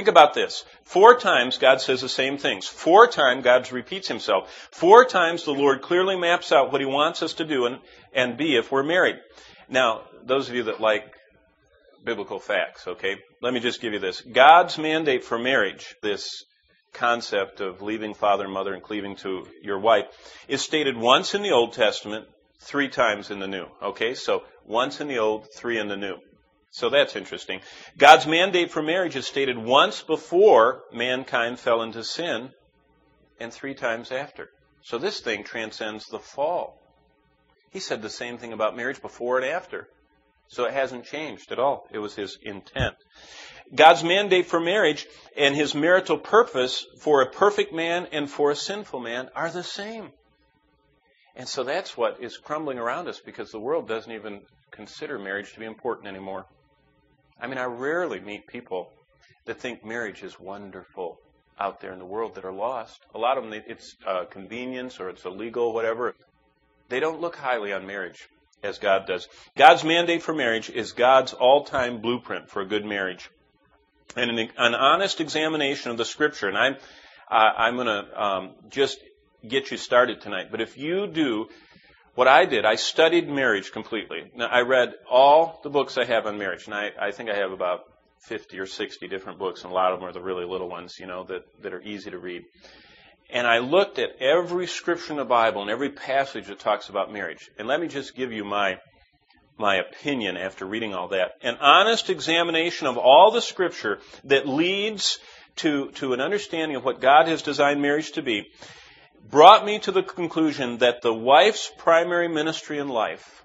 Think about this. 4 times God says the same things. 4 times God repeats himself. 4 times the Lord clearly maps out what he wants us to do and be if we're married. Now, those of you that like biblical facts, okay, let me just give you this. God's mandate for marriage, this concept of leaving father and mother and cleaving to your wife, is stated once in the Old Testament, 3 times in the New. Okay, so once in the Old, 3 in the New. So that's interesting. God's mandate for marriage is stated once before mankind fell into sin and 3 times after. So this thing transcends the fall. He said the same thing about marriage before and after. So it hasn't changed at all. It was his intent. God's mandate for marriage and his marital purpose for a perfect man and for a sinful man are the same. And so that's what is crumbling around us because the world doesn't even consider marriage to be important anymore. I mean, I rarely meet people that think marriage is wonderful out there in the world that are lost. A lot of them, it's convenience or it's illegal, whatever. They don't look highly on marriage as God does. God's mandate for marriage is God's all-time blueprint for a good marriage. And an honest examination of the Scripture, and I'm going to just get you started tonight. But if you do what I did, I studied marriage completely. Now, I read all the books I have on marriage, and I think I have about 50 or 60 different books, and a lot of them are the really little ones, that are easy to read. And I looked at every scripture in the Bible and every passage that talks about marriage. And let me just give you my opinion after reading all that. An honest examination of all the Scripture that leads to an understanding of what God has designed marriage to be brought me to the conclusion that the wife's primary ministry in life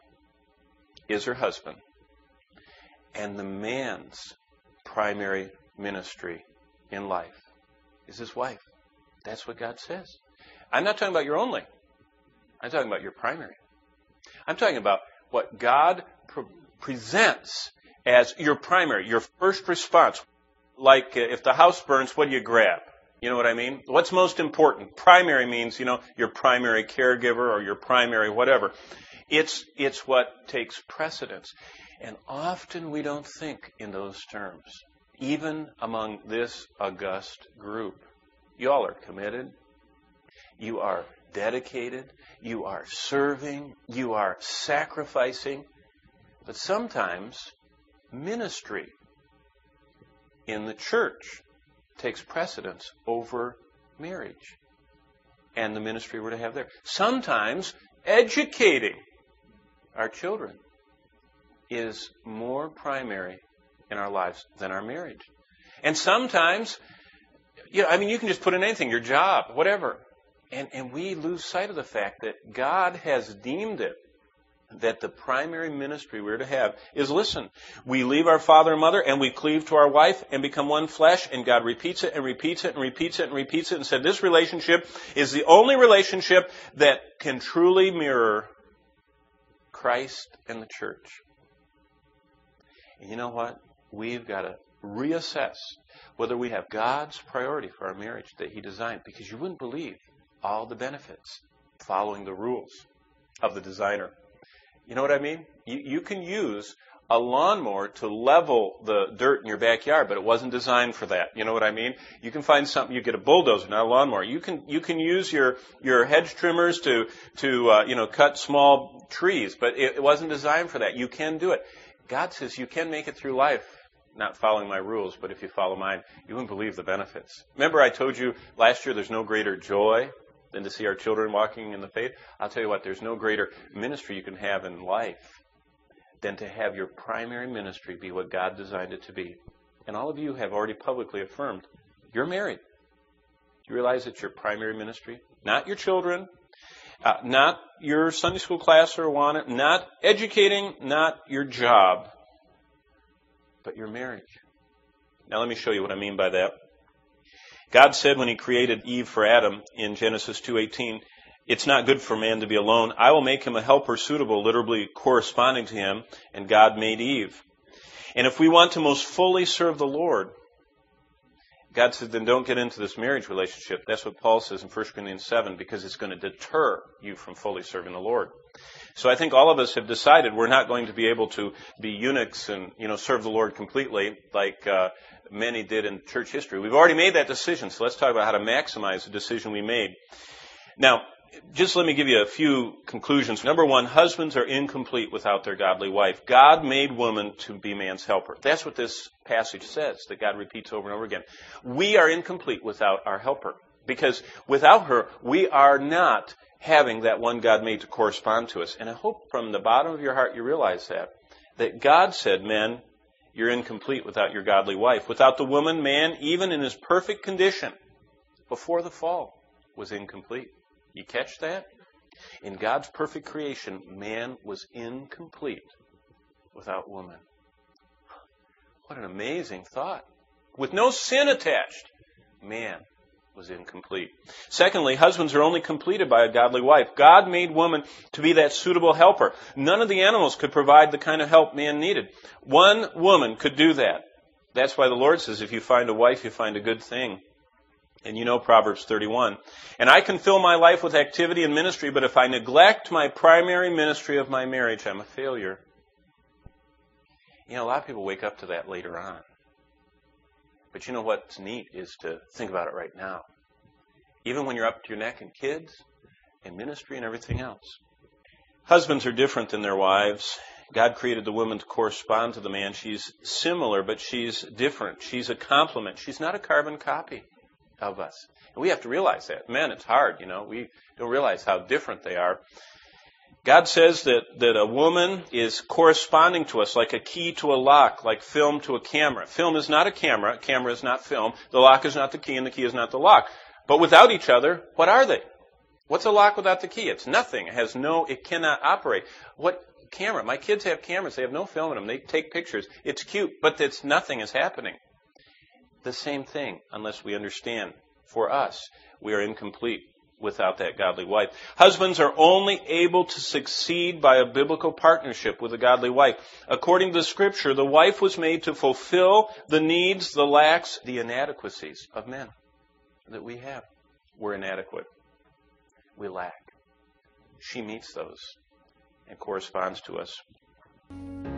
is her husband, and the man's primary ministry in life is his wife. That's what God says. I'm not talking about your only. I'm talking about your primary. I'm talking about what God presents as your primary, your first response. Like if the house burns, what do you grab? You know what I mean? What's most important? Primary means, your primary caregiver or your primary whatever. It's what takes precedence. And often we don't think in those terms, even among this august group. You all are committed. You are dedicated. You are serving. You are sacrificing. But sometimes ministry in the church takes precedence over marriage and the ministry we're to have there. Sometimes educating our children is more primary in our lives than our marriage. And sometimes, you can just put in anything, your job, whatever. And we lose sight of the fact that God has deemed it that the primary ministry we're to have is, listen, we leave our father and mother and we cleave to our wife and become one flesh, and God repeats it and repeats it and repeats it and repeats it and said this relationship is the only relationship that can truly mirror Christ and the church. And you know what? We've got to reassess whether we have God's priority for our marriage that He designed, because you wouldn't believe all the benefits following the rules of the designer. You know what I mean? You can use a lawnmower to level the dirt in your backyard, but it wasn't designed for that. You know what I mean? You can find something, you get a bulldozer, not a lawnmower. You can use your hedge trimmers to cut small trees, but it wasn't designed for that. You can do it. God says you can make it through life, not following my rules, but if you follow mine, you wouldn't believe the benefits. Remember I told you last year there's no greater joy than to see our children walking in the faith? I'll tell you what, there's no greater ministry you can have in life than to have your primary ministry be what God designed it to be. And all of you have already publicly affirmed, you're married. Do you realize it's your primary ministry? Not your children, not your Sunday school class or Awana, not educating, not your job, but your marriage. Now let me show you what I mean by that. God said when He created Eve for Adam in Genesis 2:18, it's not good for man to be alone. I will make him a helper suitable, literally corresponding to him, and God made Eve. And if we want to most fully serve the Lord, God said, then don't get into this marriage relationship. That's what Paul says in 1 Corinthians 7, because it's going to deter you from fully serving the Lord. So I think all of us have decided we're not going to be able to be eunuchs and, serve the Lord completely like many did in church history. We've already made that decision, so let's talk about how to maximize the decision we made. Now, just let me give you a few conclusions. Number one, husbands are incomplete without their godly wife. God made woman to be man's helper. That's what this passage says, that God repeats over and over again. We are incomplete without our helper, because without her, we are not having that one God made to correspond to us. And I hope from the bottom of your heart you realize that God said, men, you're incomplete without your godly wife. Without the woman, man, even in his perfect condition, before the fall, was incomplete. You catch that? In God's perfect creation, man was incomplete without woman. What an amazing thought. With no sin attached, man was incomplete. Secondly, husbands are only completed by a godly wife. God made woman to be that suitable helper. None of the animals could provide the kind of help man needed. One woman could do that. That's why the Lord says, if you find a wife, you find a good thing. And you know Proverbs 31. And I can fill my life with activity and ministry, but if I neglect my primary ministry of my marriage, I'm a failure. A lot of people wake up to that later on. But you know what's neat is to think about it right now. Even when you're up to your neck in kids and ministry and everything else. Husbands are different than their wives. God created the woman to correspond to the man. She's similar, but she's different. She's a complement. She's not a carbon copy of us. And we have to realize that. Men, it's hard, We don't realize how different they are. God says that a woman is corresponding to us like a key to a lock, like film to a camera. Film is not a camera. Camera is not film. The lock is not the key, and the key is not the lock. But without each other, what are they? What's a lock without the key? It's nothing. It cannot operate. What camera? My kids have cameras. They have no film in them. They take pictures. It's cute, but nothing is happening. The same thing, unless we understand. For us, we are incomplete without that godly wife. Husbands are only able to succeed by a biblical partnership with a godly wife. According to the Scripture, the wife was made to fulfill the needs, the lacks, the inadequacies of men that we have. We're inadequate. We lack. She meets those and corresponds to us.